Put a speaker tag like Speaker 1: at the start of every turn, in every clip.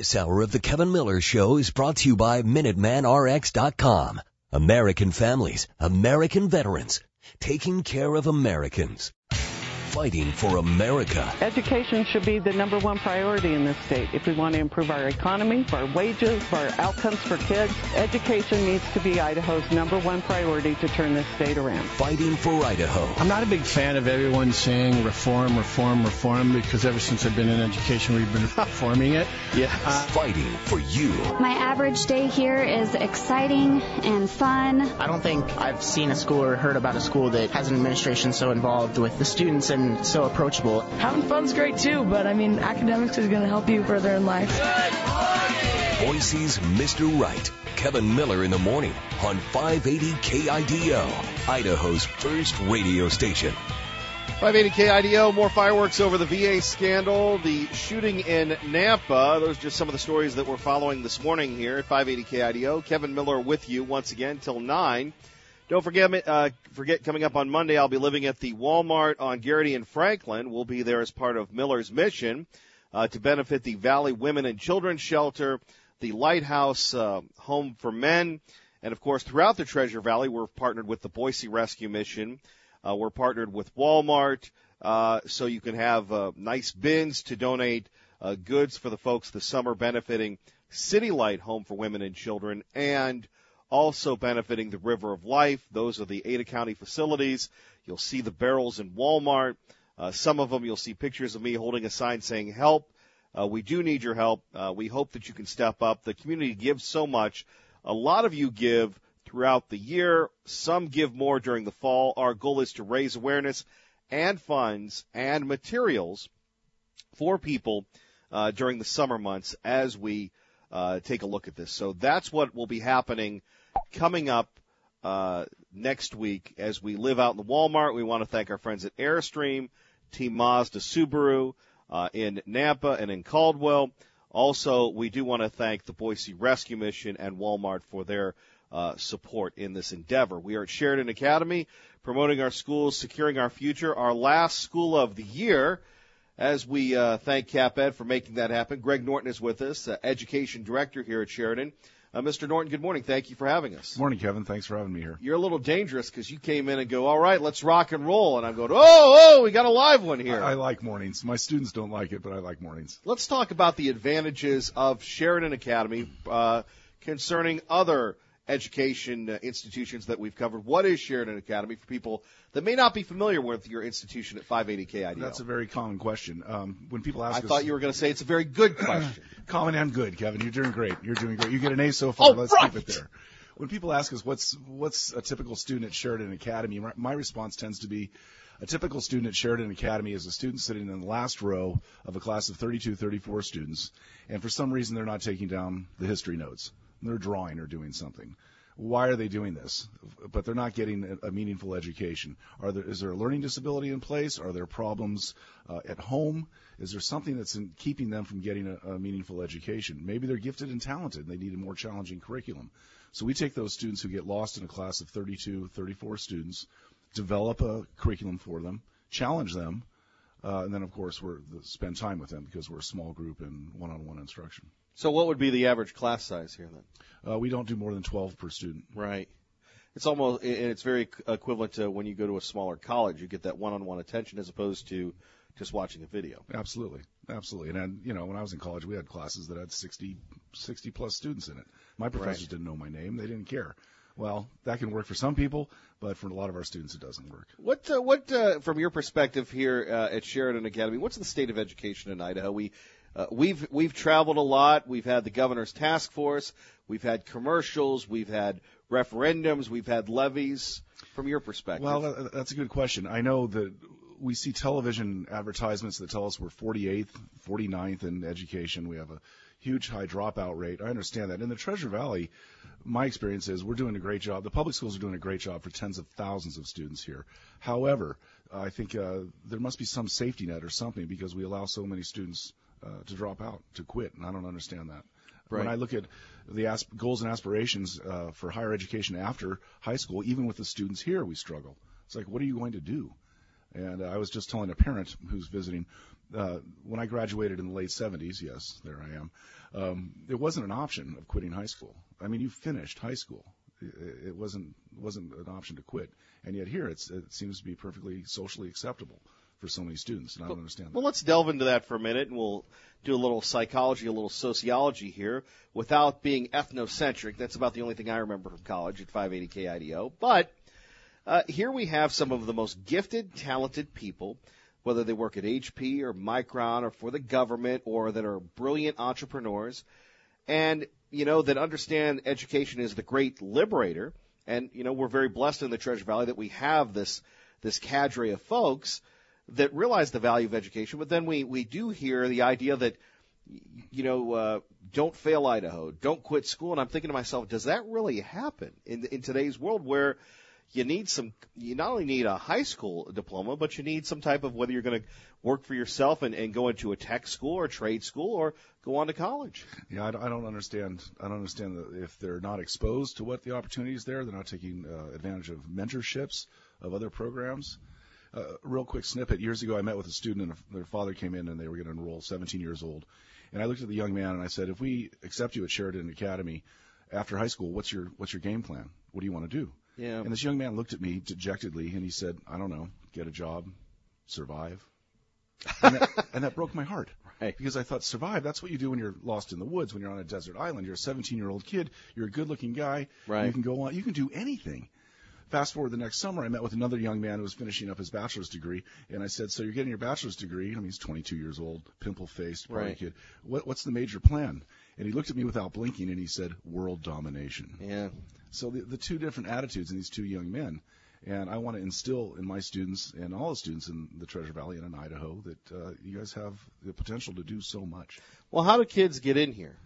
Speaker 1: This hour of the Kevin Miller Show is brought to you by MinutemanRx.com. American families, American veterans, taking care of Americans. Fighting for America.
Speaker 2: Education should be the number one priority in this state. If we want to improve our economy, for our wages, for our outcomes for kids, education needs to be Idaho's number one priority to turn this state around.
Speaker 1: Fighting for Idaho.
Speaker 3: I'm not a big fan of everyone saying reform, reform, reform, because ever since I've been in education, we've been reforming it.
Speaker 1: Yes. Fighting for you.
Speaker 4: My average day here is exciting and fun.
Speaker 5: I don't think I've seen a school or heard about a school that has an administration so involved with the students and so approachable.
Speaker 6: Having fun's great too, but academics is going to help you further in life.
Speaker 1: Boise's Mr. Right. Kevin Miller in the morning on 580 KIDO, Idaho's first radio station.
Speaker 7: 580 KIDO, more fireworks over the VA scandal, the shooting in Nampa. Those are just some of the stories that we're following this morning here at 580 KIDO. Kevin Miller with you once again till 9. Don't forget, coming up on Monday, I'll be living at the Walmart on Garrity and Franklin. We'll be there as part of Miller's mission to benefit the Valley Women and Children's Shelter, the Lighthouse Home for Men, and, of course, throughout the Treasure Valley, we're partnered with the Boise Rescue Mission. We're partnered with Walmart, so you can have nice bins to donate goods for the folks this summer, benefiting City Light Home for Women and Children, and also benefiting the River of Life. Those are the Ada County facilities. You'll see the barrels in Walmart. Some of them you'll see pictures of me holding a sign saying help. We do need your help. We hope that you can step up. The community gives so much. A lot of you give throughout the year. Some give more during the fall. Our goal is to raise awareness and funds and materials for people during the summer months as we take a look at this. So that's what will be happening coming up next week as we live out in the Walmart. We want to thank our friends at Airstream, Team Mazda Subaru in Nampa and in Caldwell. Also, we do want to thank the Boise Rescue Mission and Walmart for their support in this endeavor. We are at Sheridan Academy, promoting our schools, securing our future, our last school of the year. As we thank CapEd for making that happen, Greg Norton is with us, Education Director here at Sheridan. Mr. Norton, good morning. Thank you for having us.
Speaker 8: Good morning, Kevin. Thanks for having me here.
Speaker 7: You're a little dangerous because you came in and go, all right, let's rock and roll. And I'm going, oh, we got a live one here.
Speaker 8: I like mornings. My students don't like it, but I like mornings.
Speaker 7: Let's talk about the advantages of Sheridan Academy concerning other education institutions that we've covered. What is Sheridan Academy for people that may not be familiar with your institution at 580 KIDO?
Speaker 8: That's a very common question. When people ask us,
Speaker 7: I thought you were going to say it's a very good question.
Speaker 8: Common and good, Kevin. You're doing great. You get an A so far. Let's keep it there. When people ask us what's a typical student at Sheridan Academy, my response tends to be a typical student at Sheridan Academy is a student sitting in the last row of a class of 32, 34 students, and for some reason they're not taking down the history notes. They're drawing or doing something. Why are they doing this? But they're not getting a meaningful education. Is there a learning disability in place? Are there problems at home? Is there something that's keeping them from getting a meaningful education? Maybe they're gifted and talented and they need a more challenging curriculum. So we take those students who get lost in a class of 32, 34 students, develop a curriculum for them, challenge them, and then, of course, spend time with them because we're a small group and one-on-one instruction.
Speaker 7: So what would be the average class size here then?
Speaker 8: We don't do more than 12 per student.
Speaker 7: Right. It's very equivalent to when you go to a smaller college. You get that one-on-one attention as opposed to just watching a video.
Speaker 8: Absolutely. And when I was in college, we had classes that had 60 plus students in it. My professors didn't know my name. They didn't care. Well, that can work for some people, but for a lot of our students, it doesn't work.
Speaker 7: What from your perspective here at Sheridan Academy, what's the state of education in Idaho? We've traveled a lot. We've had the governor's task force. We've had commercials. We've had referendums. We've had levies. From your perspective,
Speaker 8: well, that's a good question. I know that we see television advertisements that tell us we're 48th, 49th in education. We have a huge high dropout rate. I understand that. In the Treasure Valley, my experience is we're doing a great job. The public schools are doing a great job for tens of thousands of students here. However, I think there must be some safety net or something because we allow so many students to drop out, to quit, and I don't understand that. Right. When I look at the goals and aspirations for higher education after high school, even with the students here, we struggle. It's like, what are you going to do? And I was just telling a parent who's visiting, when I graduated in the late 70s, yes, there I am, it wasn't an option of quitting high school. I mean, you finished high school. It wasn't an option to quit. And yet here it seems to be perfectly socially acceptable for so many students, and I don't understand that.
Speaker 7: Well, let's delve into that for a minute, and we'll do a little psychology, a little sociology here, without being ethnocentric. That's about the only thing I remember from college at 580 KIDO. But here we have some of the most gifted, talented people, whether they work at HP or Micron or for the government or that are brilliant entrepreneurs, and, that understand education is the great liberator. And, we're very blessed in the Treasure Valley that we have this cadre of folks that realize the value of education, but then we do hear the idea that, don't fail Idaho, don't quit school. And I'm thinking to myself, does that really happen in today's world where you not only need a high school diploma, but you need some type of, whether you're going to work for yourself and go into a tech school or a trade school or go on to college.
Speaker 8: Yeah, I don't understand. I don't understand that if they're not exposed to what the opportunity is there, they're not taking advantage of mentorships of other programs. Real quick snippet. Years ago, I met with a student, and their father came in, and they were going to enroll, 17 years old. And I looked at the young man, and I said, if we accept you at Sheridan Academy after high school, what's your game plan? What do you want to do?
Speaker 7: Yeah.
Speaker 8: And this young man looked at me dejectedly, and he said, I don't know, get a job, survive. And that broke my heart.
Speaker 7: Right.
Speaker 8: Because I thought, survive, that's what you do when you're lost in the woods, when you're on a desert island. You're a 17-year-old kid. You're a good-looking guy.
Speaker 7: Right.
Speaker 8: You can go on. You can do anything. Fast forward the next summer, I met with another young man who was finishing up his bachelor's degree, and I said, so you're getting your bachelor's degree. I mean, he's 22 years old, pimple-faced, party
Speaker 7: right.
Speaker 8: kid. What's the major plan? And he looked at me without blinking, and he said, world domination.
Speaker 7: Yeah.
Speaker 8: So the two different attitudes in these two young men, and I want to instill in my students and all the students in the Treasure Valley and in Idaho that you guys have the potential to do so much.
Speaker 7: Well, how do kids get in here?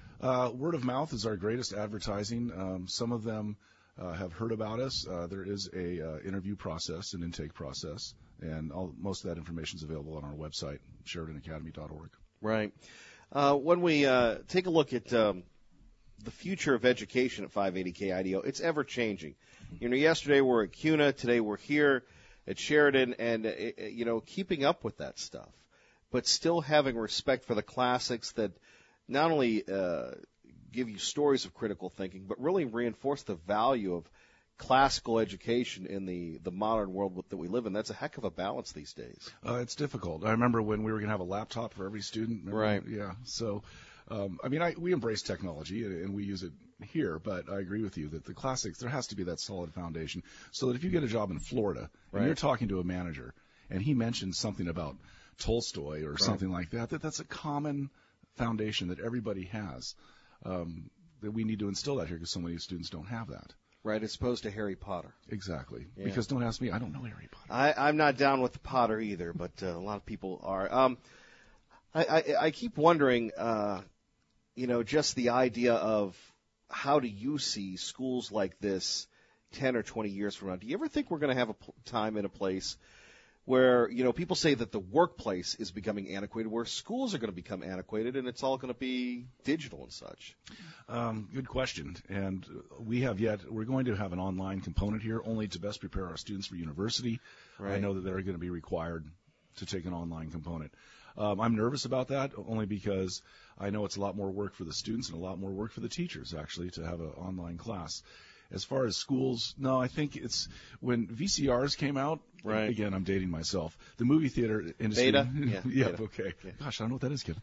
Speaker 8: Word of mouth is our greatest advertising. Some of them have heard about us. There is a interview process, an intake process, and most of that information is available on our website, SheridanAcademy.org.
Speaker 7: Right. When we take a look at the future of education at 580 KIDO, it's ever changing. Yesterday we're at CUNA, today we're here at Sheridan, and keeping up with that stuff, but still having respect for the classics that not only give you stories of critical thinking, but really reinforce the value of classical education in the modern world that we live in. That's a heck of a balance these days.
Speaker 8: It's difficult. I remember when we were going to have a laptop for every student. Remember?
Speaker 7: Right.
Speaker 8: Yeah. So, we embrace technology and we use it here, but I agree with you that the classics, there has to be that solid foundation so that if you get a job in Florida and you're talking to a manager and he mentions something about Tolstoy or something like that, that's a common foundation that everybody has. That we need to instill that here because so many students don't have that.
Speaker 7: Right, as opposed to Harry Potter.
Speaker 8: Exactly.
Speaker 7: Yeah.
Speaker 8: Because don't ask me, I don't know Harry Potter.
Speaker 7: I'm not down with the Potter either, but a lot of people are. I keep wondering, just the idea of how do you see schools like this 10 or 20 years from now? Do you ever think we're going to have a time and a place where, people say that the workplace is becoming antiquated, where schools are going to become antiquated, and it's all going to be digital and such?
Speaker 8: Good question. And we're going to have an online component here only to best prepare our students for university. Right. I know that they're going to be required to take an online component. I'm nervous about that only because I know it's a lot more work for the students and a lot more work for the teachers, actually, to have an online class. As far as schools, no, I think it's when VCRs came out.
Speaker 7: Right.
Speaker 8: Again, I'm dating myself. The movie theater industry.
Speaker 7: Beta?
Speaker 8: Yeah,
Speaker 7: Beta.
Speaker 8: Okay. Yeah. Gosh, I don't know what that is, Kevin.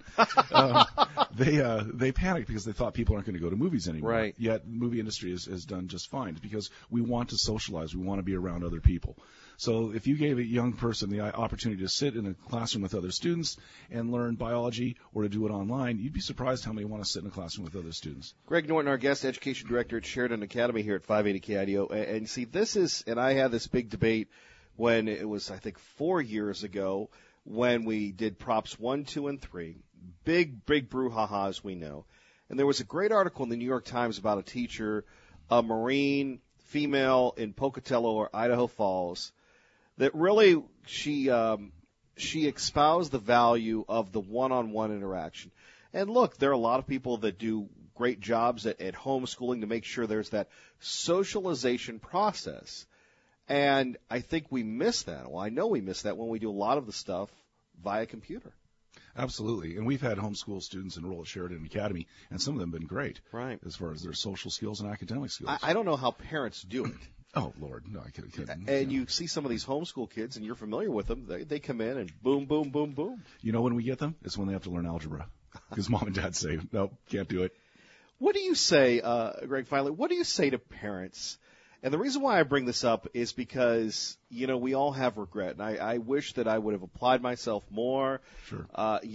Speaker 8: They panicked because they thought people aren't going to go to movies anymore.
Speaker 7: Right.
Speaker 8: Yet the movie industry has done just fine because we want to socialize. We want to be around other people. So if you gave a young person the opportunity to sit in a classroom with other students and learn biology or to do it online, you'd be surprised how many want to sit in a classroom with other students.
Speaker 7: Greg Norton, our guest education director at Sheridan Academy here at 580 KIDO. And see, and I had this big debate when it was, I think, 4 years ago when we did Props 1, 2, and 3. Big brouhaha, as we know. And there was a great article in the New York Times about a teacher, a Marine female in Pocatello or Idaho Falls, that really she espoused the value of the one-on-one interaction. And look, there are a lot of people that do great jobs at homeschooling to make sure there's that socialization process. And I think we miss that. Well, I know we miss that when we do a lot of the stuff via computer.
Speaker 8: Absolutely. And we've had homeschool students enroll at Sheridan Academy, and some of them have been great.
Speaker 7: Right.
Speaker 8: As far as their social skills and academic skills.
Speaker 7: I don't know how parents do it.
Speaker 8: Oh, Lord. No, I couldn't.
Speaker 7: And you see some of these homeschool kids, and you're familiar with them. They come in and boom, boom, boom, boom.
Speaker 8: You know when we get them? It's when they have to learn algebra. Because mom and dad say, nope, can't do it.
Speaker 7: What do you say, Greg, finally, what do you say to parents? And the reason why I bring this up is because, we all have regret. And I wish that I would have applied myself more.
Speaker 8: Sure.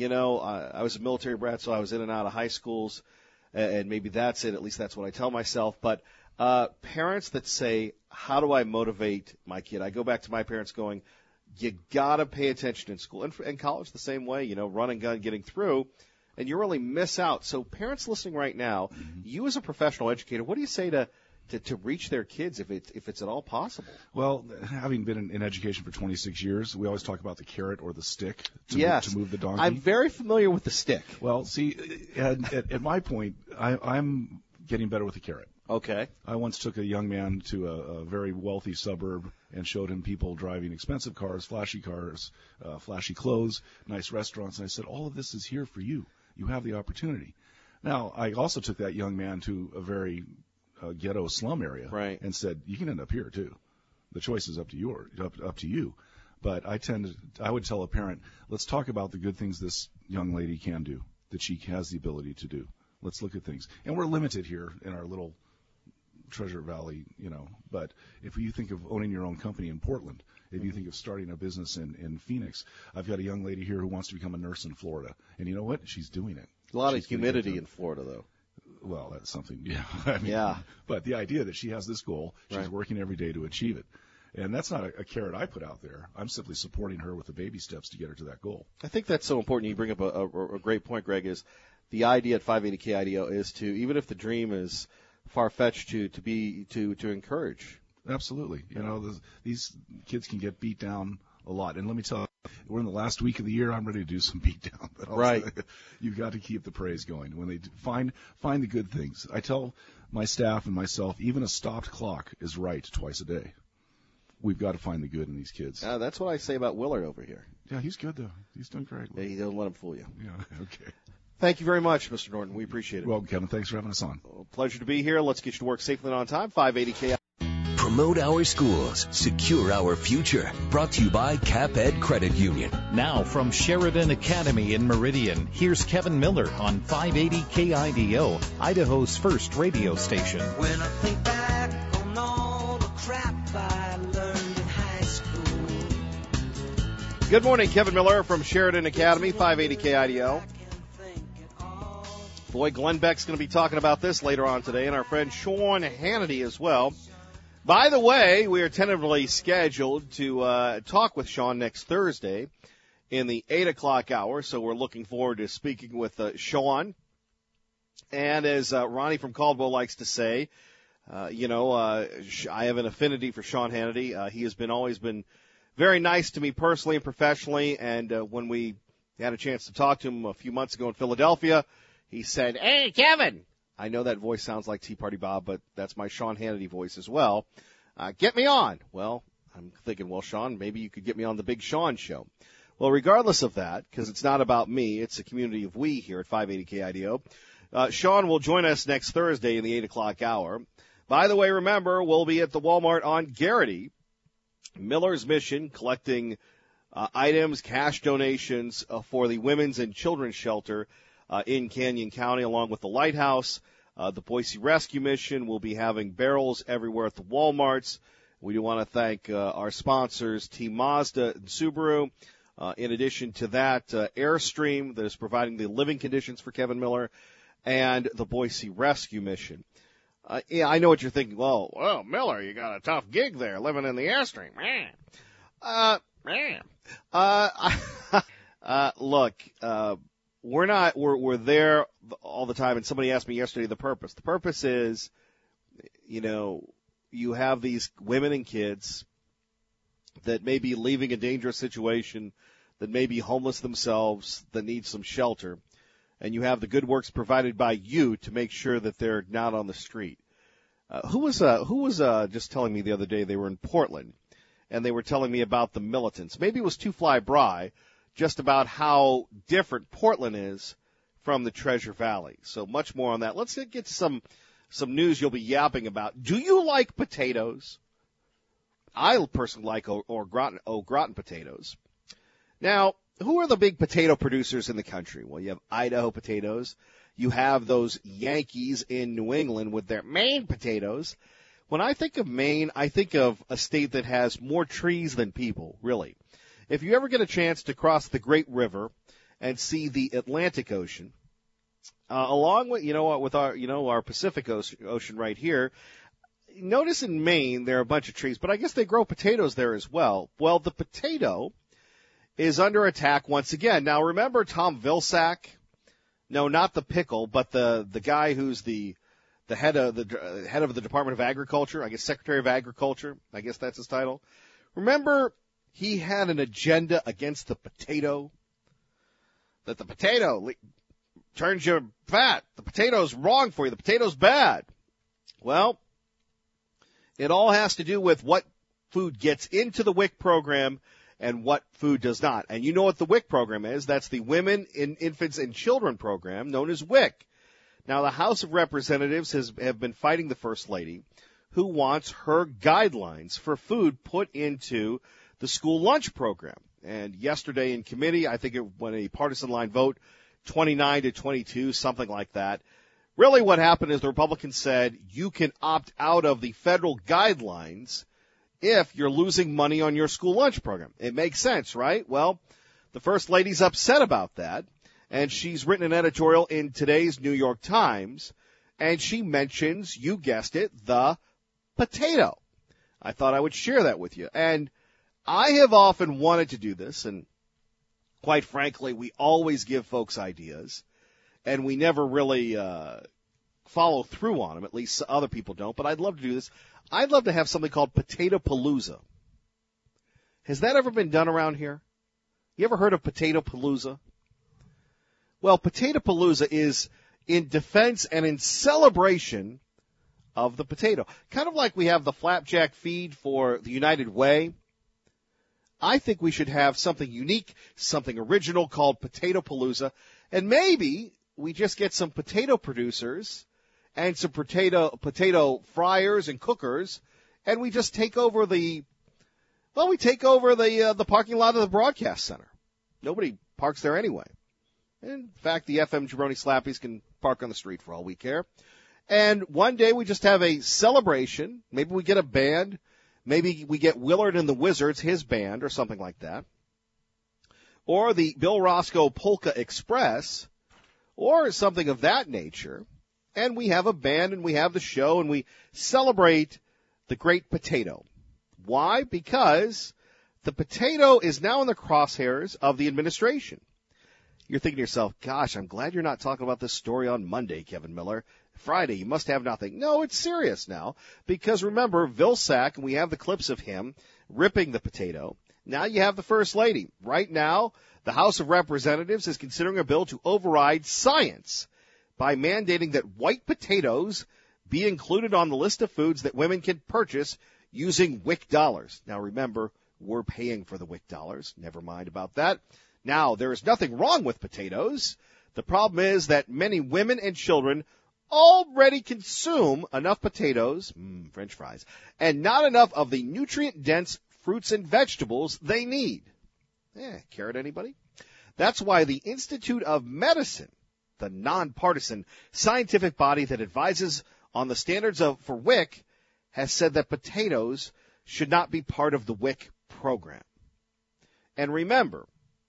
Speaker 7: I was a military brat, so I was in and out of high schools. And maybe that's it. At least that's what I tell myself. But parents that say, how do I motivate my kid? I go back to my parents going, you got to pay attention in school. And college the same way, run and gun getting through. And you really miss out. So parents listening right now, you as a professional educator, what do you say to reach their kids if it's at all possible?
Speaker 8: Well, having been in education for 26 years, we always talk about the carrot or the stick to move the donkey.
Speaker 7: I'm very familiar with the stick.
Speaker 8: Well, see, at my point, I'm getting better with the carrot.
Speaker 7: Okay.
Speaker 8: I once took a young man to a very wealthy suburb and showed him people driving expensive cars, flashy clothes, nice restaurants, and I said, all of this is here for you. You have the opportunity. Now, I also took that young man to a very ghetto slum area,
Speaker 7: right,
Speaker 8: and said, you can end up here too. The choice is up to you. But I would tell a parent, let's talk about the good things this young lady can do, that she has the ability to do. Let's look at things. And we're limited here in our little Treasure Valley, but if you think of owning your own company in Portland, if you think of starting a business in Phoenix, I've got a young lady here who wants to become a nurse in Florida. And you know what? She's doing it.
Speaker 7: A lot of humidity in Florida, though.
Speaker 8: Well, that's something, yeah.
Speaker 7: Yeah.
Speaker 8: But the idea that she has this goal, she's
Speaker 7: right,
Speaker 8: working every day to achieve it. And that's not a carrot I put out there. I'm simply supporting her with the baby steps to get her to that goal.
Speaker 7: I think that's so important. You bring up a great point, Greg, is the idea at 580 KIDO is to, even if the dream is far-fetched, to encourage.
Speaker 8: Absolutely. These kids can get beat down a lot. And let me tell you, we're in the last week of the year. I'm ready to do some beat down.
Speaker 7: Right.
Speaker 8: You've got to keep the praise going. When they find the good things. I tell my staff and myself, even a stopped clock is right twice a day. We've got to find the good in these kids.
Speaker 7: That's what I say about Willard over here.
Speaker 8: Yeah, he's good, though. He's doing great.
Speaker 7: Yeah, he doesn't let him fool you.
Speaker 8: Yeah, okay.
Speaker 7: Thank you very much, Mr. Norton. We appreciate it.
Speaker 8: Well, Kevin, thanks for having us on.
Speaker 7: Pleasure to be here. Let's get you to work safely and on time. 580 KIDO.
Speaker 1: Promote our schools. Secure our future. Brought to you by CapEd Credit Union.
Speaker 9: Now from Sheridan Academy in Meridian, here's Kevin Miller on 580 KIDO, Idaho's first radio station.
Speaker 10: When I think back on all the crap I learned in high school.
Speaker 7: Good morning, Kevin Miller from Sheridan Academy, 580 KIDO. Boy, Glenn Beck's going to be talking about this later on today, and our friend Sean Hannity as well. By the way, we are tentatively scheduled to talk with Sean next Thursday in the 8 o'clock hour, so we're looking forward to speaking with Sean. And as Ronnie from Caldwell likes to say, I have an affinity for Sean Hannity. He has always been very nice to me personally and professionally, and when we had a chance to talk to him a few months ago in Philadelphia, he said, "Hey, Kevin." I know that voice sounds like Tea Party Bob, but that's my Sean Hannity voice as well. Get me on. Well, I'm thinking, well, Sean, maybe you could get me on the Big Sean Show. Well, regardless of that, because it's not about me, it's a community of we here at 580 KIDO. Sean will join us next Thursday in the 8 o'clock hour. By the way, remember, we'll be at the Walmart on Garrity. Miller's Mission, collecting items, cash donations for the Women's and Children's Shelter in Canyon County, along with the Lighthouse. The Boise Rescue Mission will be having barrels everywhere at the Walmarts. We do want to thank our sponsors, Team Mazda and Subaru. In addition to that, Airstream, that is providing the living conditions for Kevin Miller, and the Boise Rescue Mission. I know what you're thinking. Well, Miller, you got a tough gig there, living in the Airstream. Look, we're there all the time, and somebody asked me yesterday the purpose. The purpose is, you have these women and kids that may be leaving a dangerous situation, that may be homeless themselves, that need some shelter, and you have the good works provided by you to make sure that they're not on the street. Who was just telling me the other day they were in Portland, and they were telling me about the militants. Maybe it was Two Fly Bry just about how different Portland is from the Treasure Valley. So much more on that. Let's get to some news you'll be yapping about. Do you like potatoes? I personally like au gratin potatoes. Now, who are the big potato producers in the country? Well, you have Idaho potatoes. You have those Yankees in New England with their Maine potatoes. When I think of Maine, I think of a state that has more trees than people, really. If you ever get a chance to cross the Great River and see the Atlantic Ocean, along with, with our Pacific Ocean right here, notice in Maine there are a bunch of trees, but I guess they grow potatoes there as well. Well, the potato is under attack once again. Now, remember Tom Vilsack? No, not the pickle, but the guy who's the head of the Department of Agriculture, I guess Secretary of Agriculture, I guess that's his title. Remember, he had an agenda against the potato, that the potato turns you fat. The potato's wrong for you. The potato's bad. Well, it all has to do with what food gets into the WIC program and what food does not. And you know what the WIC program is. That's the Women, Infants, and Children program, known as WIC. Now, the House of Representatives have been fighting the First Lady, who wants her guidelines for food put into the school lunch program. And yesterday in committee, I think it went a partisan line vote, 29-22, something like that. Really what happened is the Republicans said you can opt out of the federal guidelines if you're losing money on your school lunch program. It makes sense, right? Well, the First Lady's upset about that, and she's written an editorial in today's New York Times, and she mentions, you guessed it, the potato. I thought I would share that with you. And I have often wanted to do this, and quite frankly, we always give folks ideas, and we never really follow through on them. At least other people don't, but I'd love to do this. I'd love to have something called Potato Palooza. Has that ever been done around here? You ever heard of Potato Palooza? Well, Potato Palooza is in defense and in celebration of the potato. Kind of like we have the flapjack feed for the United Way. I think we should have something unique, something original called Potato Palooza. And maybe we just get some potato producers and some potato fryers and cookers, and we just take over the parking lot of the broadcast center. Nobody parks there anyway. In fact, the FM Jabroni Slappies can park on the street for all we care. And one day we just have a celebration. Maybe we get a band. Maybe we get Willard and the Wizards, his band, or something like that. Or the Bill Roscoe Polka Express, or something of that nature. And we have a band, and we have the show, and we celebrate the great potato. Why? Because the potato is now in the crosshairs of the administration. You're thinking to yourself, gosh, I'm glad you're not talking about this story on Monday, Kevin Miller. Friday, you must have nothing. No, it's serious now. Because remember, Vilsack, and we have the clips of him ripping the potato. Now you have the First Lady. Right now, the House of Representatives is considering a bill to override science by mandating that white potatoes be included on the list of foods that women can purchase using WIC dollars. Now remember, we're paying for the WIC dollars. Never mind about that. Now, there is nothing wrong with potatoes. The problem is that many women and children already consume enough potatoes, French fries, and not enough of the nutrient-dense fruits and vegetables they need. Carrot anybody? That's why the Institute of Medicine, the nonpartisan scientific body that advises on the standards for WIC, has said that potatoes should not be part of the WIC program. And remember,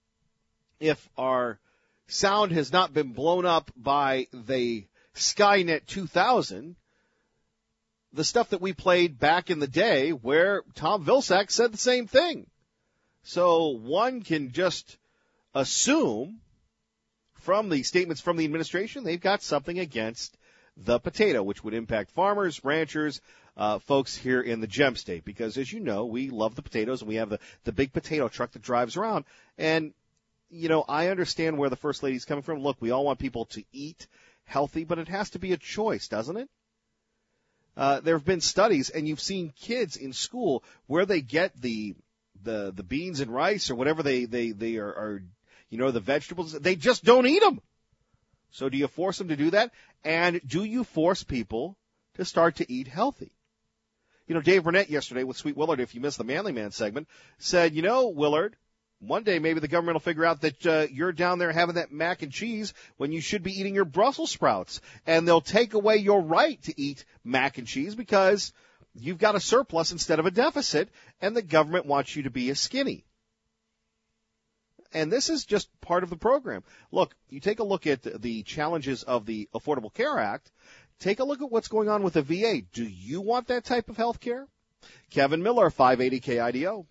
Speaker 7: if our sound has not been blown up by the Skynet 2000, the stuff that we played back in the day where Tom Vilsack said the same thing. So one can just assume from the statements from the administration, they've got something against the potato, which would impact farmers, ranchers, folks here in the Gem State. Because as you know, we love the potatoes, and we have the big potato truck that drives around. And, I understand where the First Lady's coming from. Look, we all want people to eat healthy, but it has to be a choice, doesn't it? There have been studies, and you've seen kids in school where they get the the beans and rice or whatever they are, the vegetables. They just don't eat them. So do you force them to do that? And do you force people to start to eat healthy? Dave Burnett yesterday with Sweet Willard, if you missed the Manly Man segment, said, Willard, one day maybe the government will figure out that you're down there having that mac and cheese when you should be eating your Brussels sprouts. And they'll take away your right to eat mac and cheese because you've got a surplus instead of a deficit, and the government wants you to be a skinny. And this is just part of the program. Look, you take a look at the challenges of the Affordable Care Act. Take a look at what's going on with the VA. Do you want that type of health care? Kevin Miller, 580 KIDO.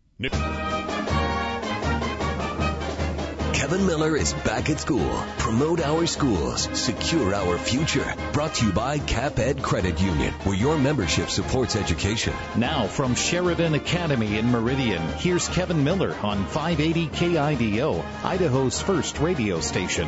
Speaker 1: Kevin Miller is back at school. Promote our schools. Secure our future. Brought to you by CapEd Credit Union, where your membership supports education.
Speaker 9: Now from Sheridan Academy in Meridian, here's Kevin Miller on 580 KIDO, Idaho's first radio station.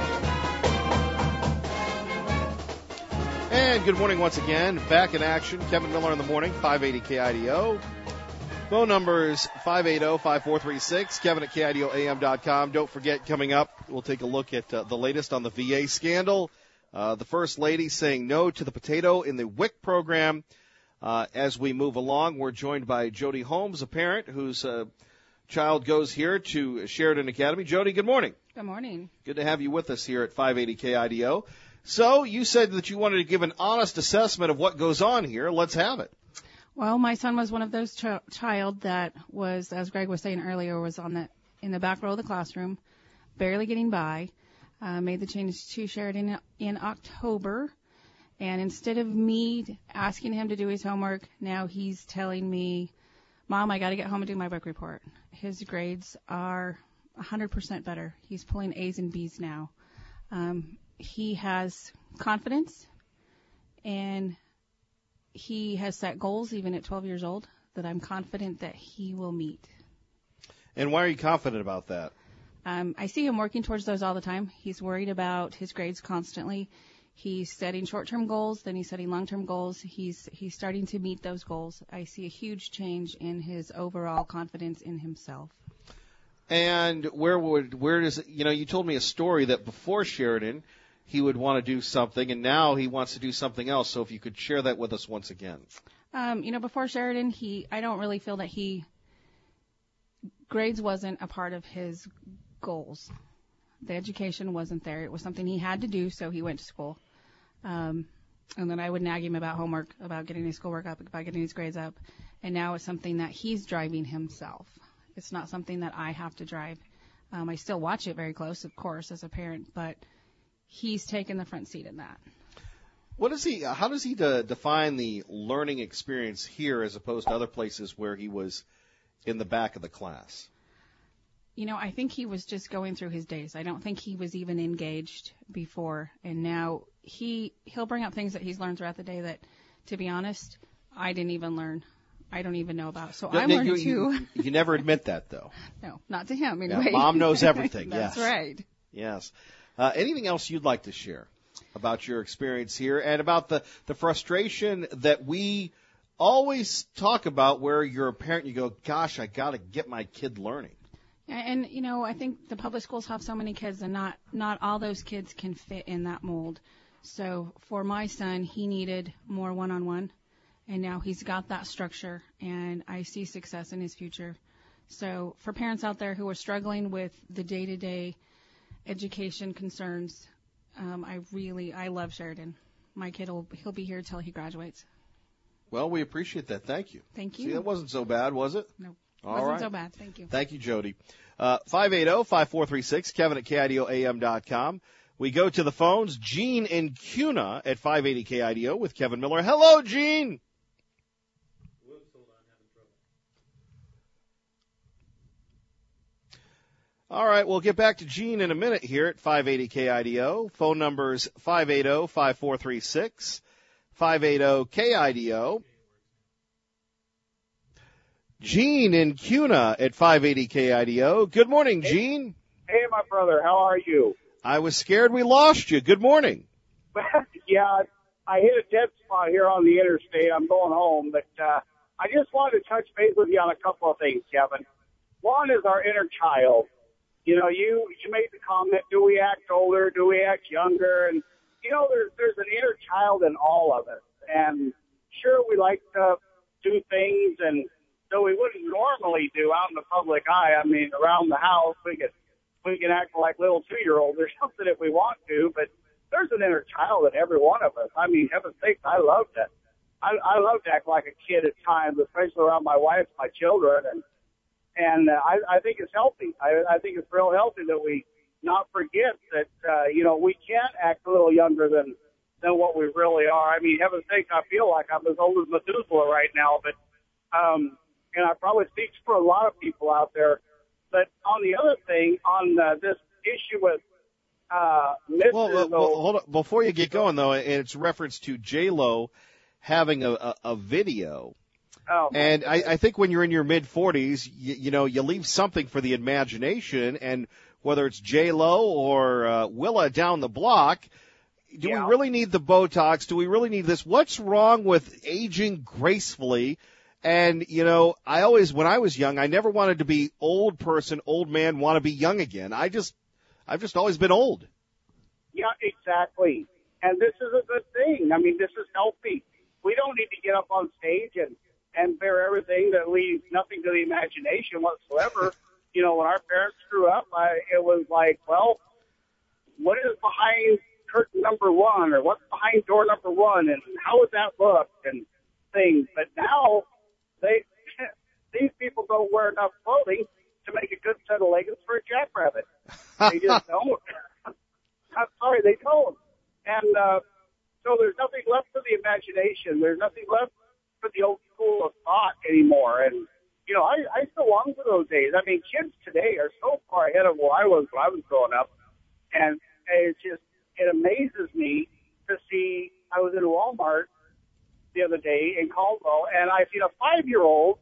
Speaker 7: And good morning once again. Back in action. Kevin Miller in the morning, 580 KIDO. Phone numbers 580-5436, Kevin at KIDOAM.com. Don't forget, coming up, we'll take a look at the latest on the VA scandal. The First Lady saying no to the potato in the WIC program. As we move along, we're joined by Jody Holmes, a parent whose child goes here to Sheridan Academy. Jody, good morning.
Speaker 11: Good morning.
Speaker 7: Good to have you with us here at 580 KIDO. So you said that you wanted to give an honest assessment of what goes on here. Let's have it.
Speaker 11: Well, my son was one of those child that was, as Greg was saying earlier, was in the back row of the classroom, barely getting by. Made the change to Sheridan in October, and instead of me asking him to do his homework, now he's telling me, "Mom, I got to get home and do my book report." His grades are 100% better. He's pulling A's and B's now. He has confidence, and he has set goals even at 12 years old that I'm confident that he will meet.
Speaker 7: And why are you confident about that?
Speaker 11: I see him working towards those all the time. He's worried about his grades constantly. He's setting short-term goals, then he's setting long-term goals. He's starting to meet those goals. I see a huge change in his overall confidence in himself.
Speaker 7: And where does it, you told me a story that before Sheridan he would want to do something, and now he wants to do something else. So if you could share that with us once again.
Speaker 11: Before Sheridan, I don't really feel that grades wasn't a part of his goals. The education wasn't there. It was something he had to do, so he went to school. And then I would nag him about homework, about getting his schoolwork up, about getting his grades up. And now it's something that he's driving himself. It's not something that I have to drive. I still watch it very close, of course, as a parent, but he's taken the front seat in that.
Speaker 7: How does he define the learning experience here as opposed to other places where he was in the back of the class?
Speaker 11: I think he was just going through his days. I don't think he was even engaged before. And now he'll bring up things that he's learned throughout the day that, to be honest, I didn't even learn. I don't even know about. So I'm learning too.
Speaker 7: You never admit that, though.
Speaker 11: No, not to him anyway.
Speaker 7: Yeah, Mom knows everything.
Speaker 11: That's
Speaker 7: yes.
Speaker 11: right.
Speaker 7: Yes. Anything else you'd like to share about your experience here and about the frustration that we always talk about where you're a parent and you go, gosh, I got to get my kid learning?
Speaker 11: Yeah, and, I think the public schools have so many kids and not all those kids can fit in that mold. So for my son, he needed more one-on-one, and now he's got that structure, and I see success in his future. So for parents out there who are struggling with the day-to-day education concerns, I love Sheridan. My kid he'll be here till he graduates.
Speaker 7: Well, we appreciate that. Thank you.
Speaker 11: Thank you.
Speaker 7: See, that wasn't so bad, was it?
Speaker 11: No,
Speaker 7: All
Speaker 11: wasn't
Speaker 7: right.
Speaker 11: so bad. Thank you.
Speaker 7: Thank you, Jody. 580-5436, Kevin at KIDOAM.com. We go to the phones. Gene in Cuna at 580 KIDO with Kevin Miller. Hello, Gene. All right, we'll get back to Gene in a minute here at 580 KIDO. Phone numbers 580-5436, 580-KIDO. Gene in Cuna at 580 KIDO. Good morning, Gene.
Speaker 12: Hey, my brother. How are you?
Speaker 7: I was scared we lost you. Good morning.
Speaker 12: Yeah, I hit a dead spot here on the interstate. I'm going home, but I just wanted to touch base with you on a couple of things, Kevin. One is our inner child. You know, you made the comment, do we act older, do we act younger? And, you know, there's an inner child in all of us. And sure, we like to do things and so we wouldn't normally do out in the public eye. I mean, around the house, we can act like little 2-year-olds or something if we want to, but there's an inner child in every one of us. I mean, heaven's sakes, I love that. I love to act like a kid at times, especially around my wife, my children, and I think it's healthy. I think it's real healthy that we not forget that, you know, we can act a little younger than what we really are. I mean, heaven's sakes, I feel like I'm as old as Methuselah right now, but, and I probably speak for a lot of people out there. But on the other thing, on this issue with Mrs.
Speaker 7: Well, hold on. Before you get going, though, it's reference to J-Lo having a video.
Speaker 12: Oh,
Speaker 7: and I think when you're in your mid-40s, you know, you leave something for the imagination, and whether it's J-Lo or Willa down the block, do we really need the Botox? Do we really need this? What's wrong with aging gracefully? And, you know, when I was young, I never wanted to be old person, old man, want to be young again. I've just always been old.
Speaker 12: Yeah, exactly. And this is a good thing. I mean, this is healthy. We don't need to get up on stage and bear everything that leaves nothing to the imagination whatsoever. You know, when our parents grew up, it was like, well, what is behind curtain number 1 or what's behind door number 1 and how would that look and things. But now, these people don't wear enough clothing to make a good set of leggings for a jackrabbit. They just don't. I'm sorry, they don't. And so there's nothing left for the imagination. There's nothing left for the old school of thought anymore. And, you know, I still long for those days. I mean, kids today are so far ahead of where I was when I was growing up. And it amazes me to see, I was in Walmart the other day in Caldwell, and I seen a 5-year-old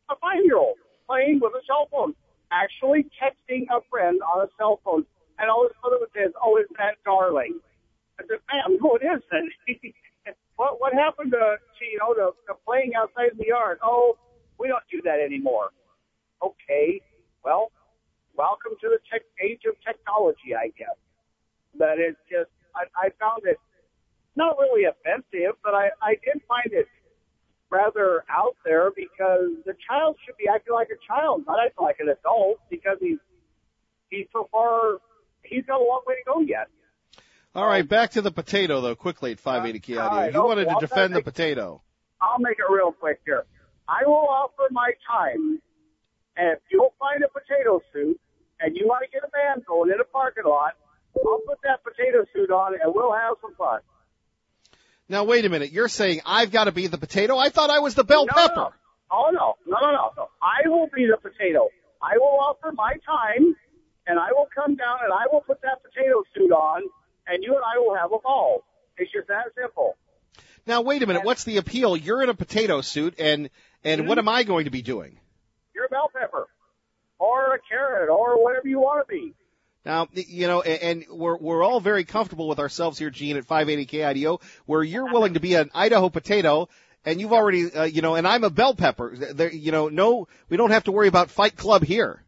Speaker 12: playing with a cell phone, actually texting a friend on a cell phone, and all his mother says, "Oh, isn't that darling?" I said, "Ma'am, no, it isn't." What happened to playing outside in the yard? Oh, we don't do that anymore. Okay, well, welcome to the age of technology, I guess. But it's just, I found it not really offensive, but I did find it rather out there because the child should be acting like a child, not acting like an adult, because he's so far, he's got a long way to go yet.
Speaker 7: All right, back to the potato, though, quickly at 580 KID.
Speaker 12: Right,
Speaker 7: you wanted to defend the potato.
Speaker 12: I'll make it real quick here. I will offer my time, and if you'll find a potato suit and you want to get a band going in a parking lot, I'll put that potato suit on and we'll have some fun.
Speaker 7: Now, wait a minute. You're saying I've got to be the potato? I thought I was the bell pepper.
Speaker 12: No. Oh, no. I will be the potato. I will offer my time, and I will come down and I will put that potato suit on, and you and I will have a ball. It's just that simple.
Speaker 7: Now, wait a minute. What's the appeal? You're in a potato suit, and what am I going to be doing?
Speaker 12: You're a bell pepper or a carrot or whatever you want to be.
Speaker 7: Now, you know, and we're all very comfortable with ourselves here, Gene, at 580 KIDO, where you're willing to be an Idaho potato, and you've already, and I'm a bell pepper. There, no, we don't have to worry about Fight Club here.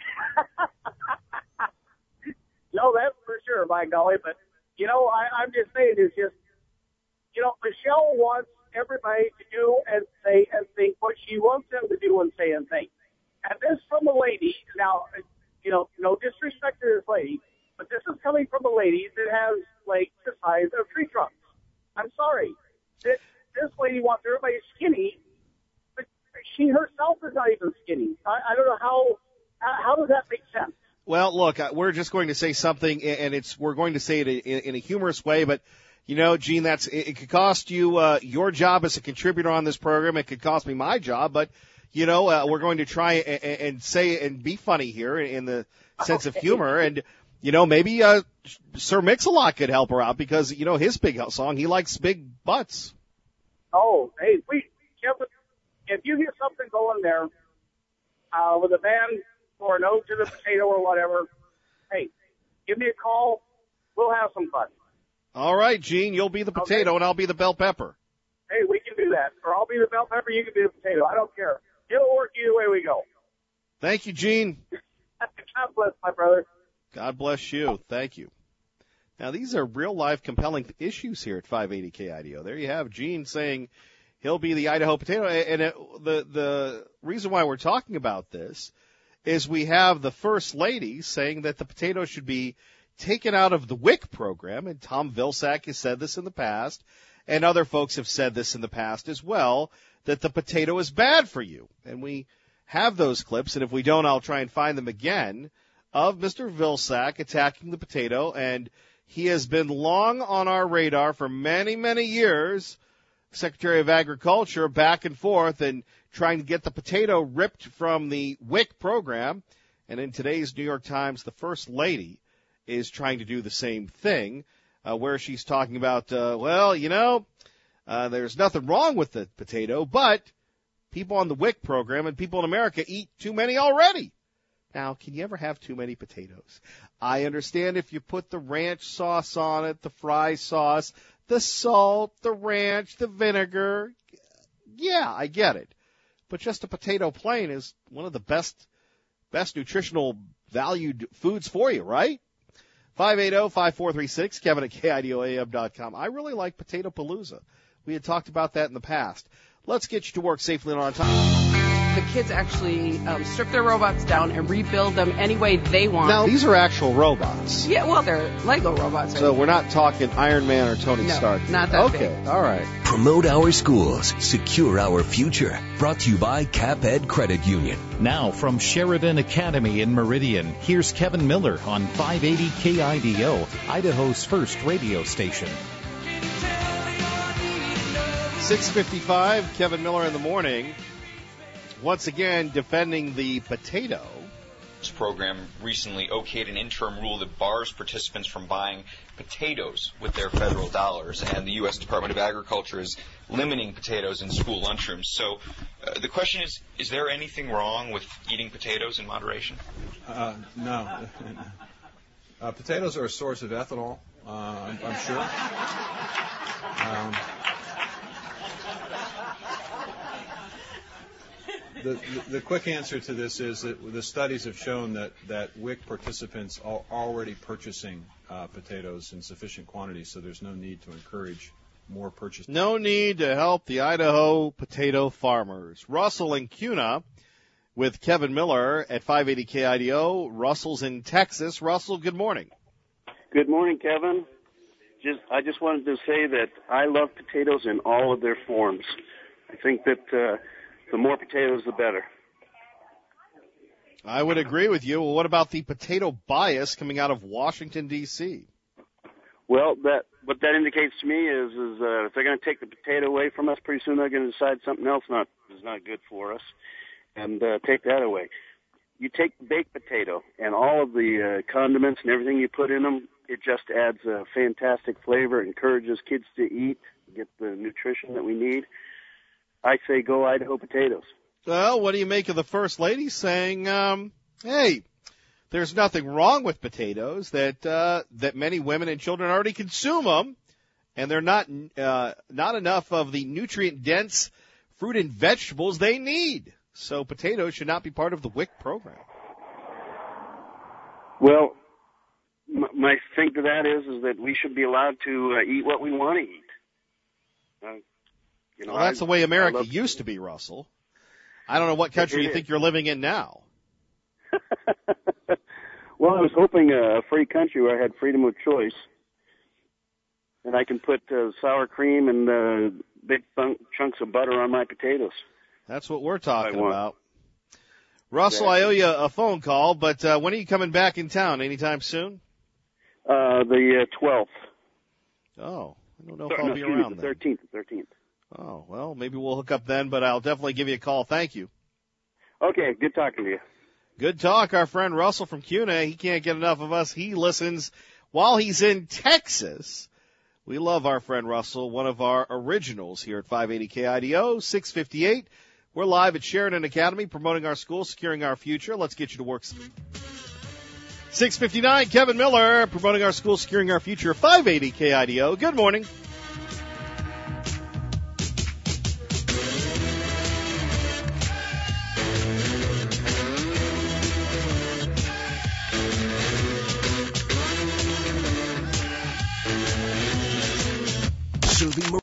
Speaker 12: No, that's for sure, by golly. But, I'm just saying, it's just, Michelle wants everybody to do and say and think what she wants them to do and say and think. And this from a lady, now, no disrespect to this lady, but this is coming from a lady that has, the size of tree trunks. I'm sorry. This lady wants everybody skinny, but she herself is not even skinny. I don't know how does that make sense?
Speaker 7: Well, look, we're just going to say something, and we're going to say it in a humorous way, but, Gene, it could cost you your job as a contributor on this program. It could cost me my job, but we're going to try and say and be funny here in the sense of humor. And, maybe Sir Mix-a-Lot could help her out because, his big song, he likes big butts.
Speaker 12: Oh, hey, please, Kevin, if you get something going there with a band or an ode to the potato or whatever, hey, give me a call. We'll have some fun.
Speaker 7: All right, Gene, you'll be the potato and I'll be the bell pepper.
Speaker 12: Hey, we can do that. that. Or I'll be the bell pepper, you can be the potato. I don't care. It'll work either way we go.
Speaker 7: Thank you, Gene.
Speaker 12: God bless my brother.
Speaker 7: God bless you. Thank you. Now, these are real-life compelling issues here at 580 KIDO. There you have Gene saying he'll be the Idaho potato. And the reason why we're talking about this is we have the First Lady saying that the potato should be taken out of the WIC program, and Tom Vilsack has said this in the past, and other folks have said this in the past as well, that the potato is bad for you. And we have those clips, and if we don't, I'll try and find them again, of Mr. Vilsack attacking the potato, and he has been long on our radar for many, many years, Secretary of Agriculture, back and forth, and trying to get the potato ripped from the WIC program. And in today's New York Times, the First Lady is trying to do the same thing, where she's talking about, there's nothing wrong with the potato, but people on the WIC program and people in America eat too many already. Now, can you ever have too many potatoes? I understand if you put the ranch sauce on it, the fry sauce, the salt, the ranch, the vinegar. Yeah, I get it. But just a potato plain is one of the best nutritional valued foods for you, right? 580-5436, Kevin at KIDOAM.com. I really like Potato Palooza. We had talked about that in the past. Let's get you to work safely and on time.
Speaker 13: The kids actually strip their robots down and rebuild them any way they want.
Speaker 7: Now, these are actual robots.
Speaker 13: Yeah, well, they're Lego robots.
Speaker 7: So we're not talking Iron Man or Tony Stark.
Speaker 13: Not that big.
Speaker 7: Okay, all right.
Speaker 1: Promote our schools. Secure our future. Brought to you by CapEd Credit Union.
Speaker 9: Now from Sheridan Academy in Meridian, here's Kevin Miller on 580 KIDO, Idaho's first radio station.
Speaker 7: 6:55, Kevin Miller in the morning. Once again, defending the potato.
Speaker 14: This program recently okayed an interim rule that bars participants from buying potatoes with their federal dollars, and the U.S. Department of Agriculture is limiting potatoes in school lunchrooms. So the question is there anything wrong with eating potatoes in moderation?
Speaker 15: No. Potatoes are a source of ethanol, I'm sure. The quick answer to this is that the studies have shown that WIC participants are already purchasing potatoes in sufficient quantities, so there's no need to encourage more purchase.
Speaker 7: No need to help the Idaho potato farmers. Russell in Kuna with Kevin Miller at 580 KIDO. Russell's in Texas. Russell, good morning.
Speaker 16: Good morning, Kevin. I just wanted to say that I love potatoes in all of their forms. I think that the more potatoes, the better.
Speaker 7: I would agree with you. Well, what about the potato bias coming out of Washington, D.C.?
Speaker 16: Well, what that indicates to me is if they're going to take the potato away from us, pretty soon they're going to decide something else is not good for us and take that away. You take the baked potato and all of the condiments and everything you put in them, it just adds a fantastic flavor, encourages kids to eat, get the nutrition that we need. I say go Idaho potatoes.
Speaker 7: Well, what do you make of the First Lady saying, hey, there's nothing wrong with potatoes, that many women and children already consume them, and they're not enough of the nutrient-dense fruit and vegetables they need. So potatoes should not be part of the WIC program.
Speaker 16: Well, my thing to that is that we should be allowed to eat what we want to eat.
Speaker 7: Well, that's the way America used to be, Russell. I don't know what country you think you're living in now.
Speaker 16: Well, I was hoping a free country where I had freedom of choice, and I can put sour cream and big chunks of butter on my potatoes.
Speaker 7: That's what we're talking about. Russell, exactly. I owe you a phone call, but when are you coming back in town? Anytime soon?
Speaker 16: The 12th.
Speaker 7: Oh, I don't know if I'll be around
Speaker 16: then. The 13th.
Speaker 7: Oh, well, maybe we'll hook up then, but I'll definitely give you a call. Thank you.
Speaker 16: Okay, good talking to you.
Speaker 7: Good talk. Our friend Russell from Kuna, he can't get enough of us. He listens while he's in Texas. We love our friend Russell, one of our originals here at 580 KIDO, 658. We're live at Sheridan Academy, promoting our school, securing our future. Let's get you to work. 659, Kevin Miller, promoting our school, securing our future, 580 KIDO. Good morning.
Speaker 1: the